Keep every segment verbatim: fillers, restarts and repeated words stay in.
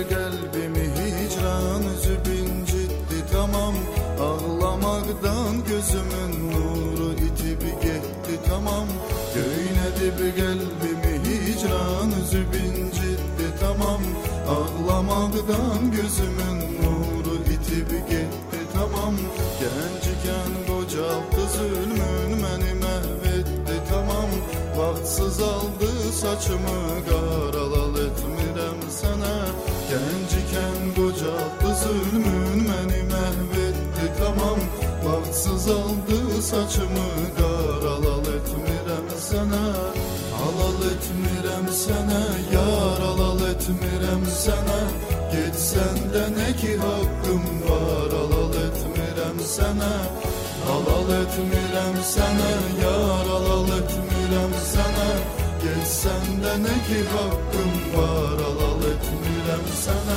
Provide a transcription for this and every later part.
qəlbimi hicran üzüb incitdi tamam. Ağlamaqdan gözümün nuru itib getdi tamam. Göynədib qəlbimi hicran üzüb incitdi tamam. Ağlamaqdan gözümün nuru itib getdi tamam. Gəncikən qocaldı zülmün məni məhv etdi tamam. Vaxtsız aldı saçımı qaralal etmirəm sənə. Gəncikən qocaldı zülmün məni məhv etdi tamam. Vaxtsız aldı saçımı qaralal etmirəm sənə. Halal etmirəm sənə, yar halal etmirəm sənə. Getsən də nə ki haqqım var, halal etmirəm sənə. Halal etmirəm sənə, yar halal etmirəm sənə. Getsən də nə ki haqqım var, halal etmirəm sənə.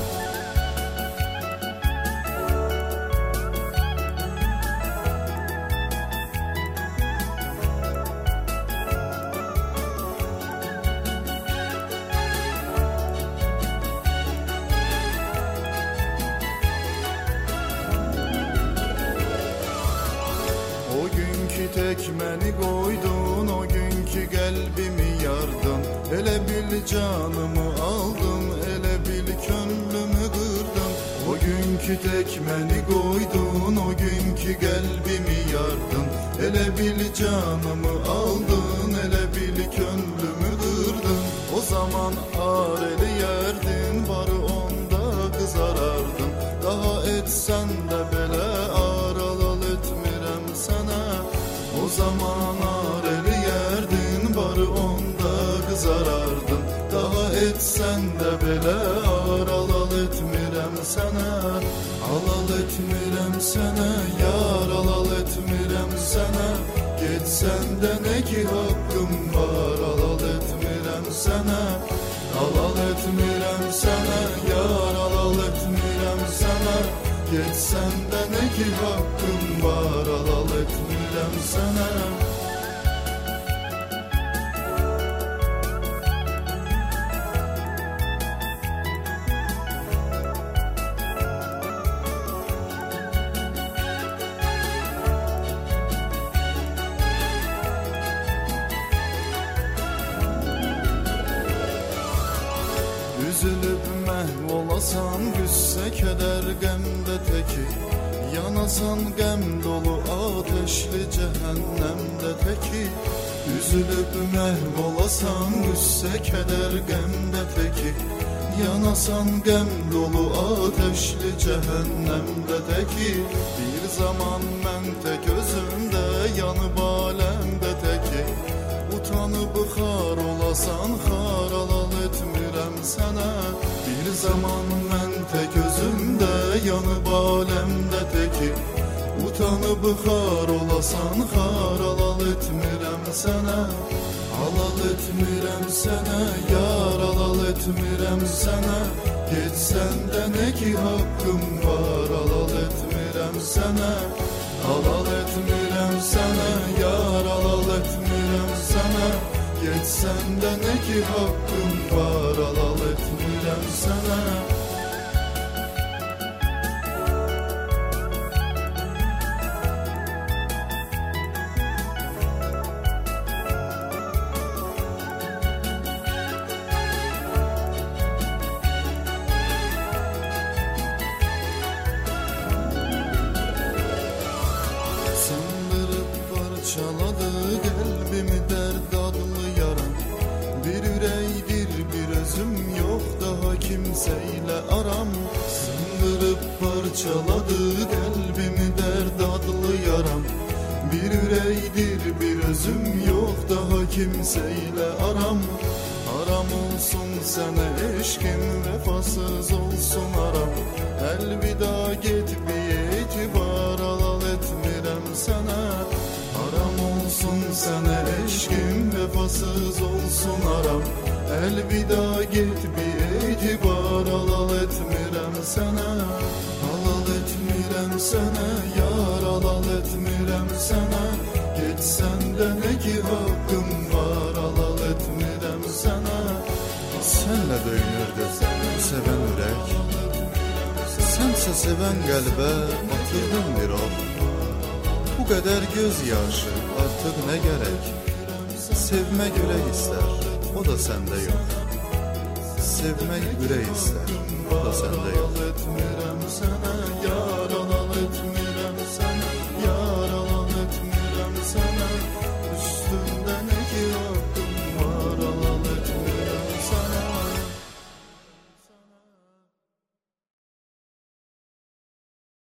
O günkü tek məni qoydun, o günkü qəlbimi yardın. Elə bil canımı aldın, elə bil könlümü qırdın. O günkü tek məni qoydun, o günkü qəlbimi yardın. Elə bil canımı aldın, elə bil könlümü qırdın. O zaman ar eləyərdin, barı onda qızarardın. Daha etsən də belə ar halal etmirəm sənə. O zaman ar eləyərdin, barı onda qızarardın. Daha etsən də belə ar halal etmirəm sənə. Halal etmirəm sənə, yar halal etmirəm sənə. Getsən də nə ki haqqım var, halal etmirəm sənə. Halal etmirəm sənə, yar halal etmirəm sənə. Getsən də nə ki haqqım var, halal etmirəm sənə. Üzülüb məhv olasan, qüssə, kədər, qəmdə təki. Yanasan qəm dolu ateşli cəhənnəmdə təki. Üzülüb məhv olasan, qüssə, kədər, qəmdə təki. Yanasan qəm dolu ateşli cəhənnəmdə təki. Bir zaman mən tək özümdə, yanıb aləmdə təki. Utanıb xar olasan, xar halal etmirəm sənə. Bir zaman mən tək özümdə, yanıb aləmdə təki. Utanıb xar olasan, xar halal etmirəm sənə. Halal etmirəm sənə, yar halal etmirəm sənə. Getsən də nə ki haqqım var, halal etmirəm sənə. Halal etmirəm sənə, yar halal etmirəm sənə. Getsən də nə ki haqqım var, halal etmirəm sənə. Sındırıb parçaladı qəlbimi dərd adlı yaram. Bir ürəkdir, bir özüm yox, daha kimsəylə aram. Sındırıb parçaladı qəlbimi dərd adlı yaram. Bir ürəkdir, bir özüm yox, daha kimsəylə aram. Haram olsun sənə eşqim, vəfasız olsun aram. Əlvida get bir etibar, halal etmirəm sənə. Haram olsun sənə eşqim, vəfasız olsun aram. Əlvida get bir etibar, halal etmirəm sənə. Halal etmirəm sənə, yar halal etmirəm sənə. Getsən də nə ki haqqım var, halal etmirəm sənə. Sənlə döyünür gözlərim, sevən gerek. Sense seven kalbe batırdın bir ol. Bu kadar gözyaşı artık ne gerek. Sevmek yürek ister, o da sende yok. Sevmek yürek ister, o da sende yok.